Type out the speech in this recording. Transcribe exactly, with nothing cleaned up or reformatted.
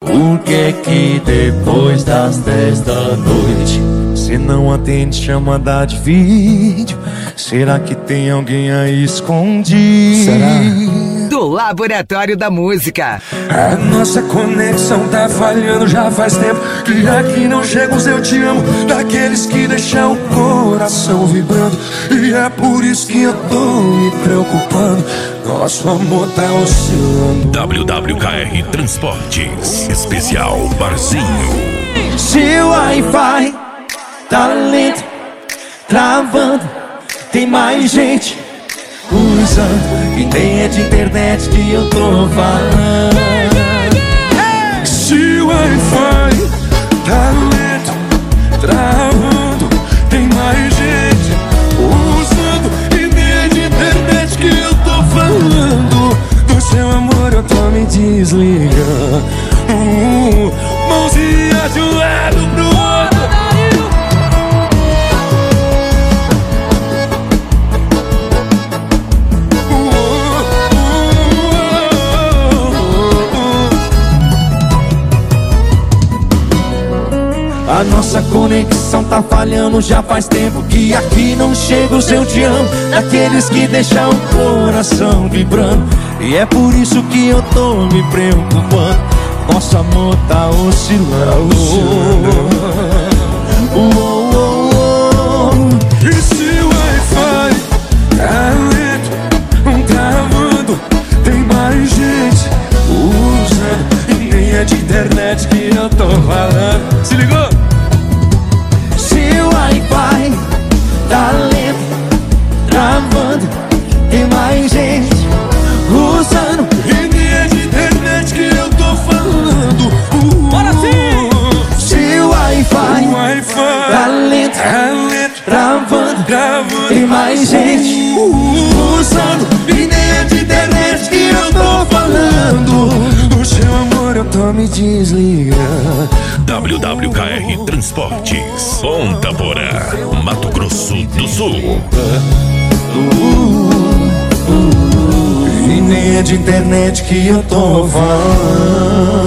Por que que depois das dez da noite cê não atende chamada de vídeo? Será que tem alguém aí escondido? Será? Do Laboratório da Música. A nossa conexão tá falhando já faz tempo, que aqui não chega os eu te amo daqueles que deixam o coração vibrando. E é por isso que eu tô me preocupando, nosso amor tá oscilando. W W K R Transportes Especial Barzinho. Seu Wi-Fi tá lento, travando, tem mais gente usando, e nem é de internet que eu tô falando. Se o Wi-Fi tá lento, travando, tem mais gente usando, e nem é de internet que eu tô falando. Do seu amor eu tô me desligando, uh, mãozinha de um lado pro outro. A nossa conexão tá falhando já faz tempo, que aqui não chega o seu te amo daqueles que deixam o coração vibrando. E é por isso que eu tô me preocupando, nosso amor tá oscilando. Oh, oh, oh. E se o Wi-Fi tá lento, travando, tem mais gente usando, e nem é de internet que eu tô falando. Se ligou? Wi-Fi tá lento, travando, tem mais gente usando, e nem é de internet que eu tô falando. uh, Bora sim! Se o Wi-Fi, wi tá lento, tá lento, travando, travando, tem mais gente usando, e nem é de internet que eu tô falando. O seu amor eu tô me desligando. W W K R Transportes Ponta Porã, Mato Grosso do Sul. E nem é de internet que eu tô falando.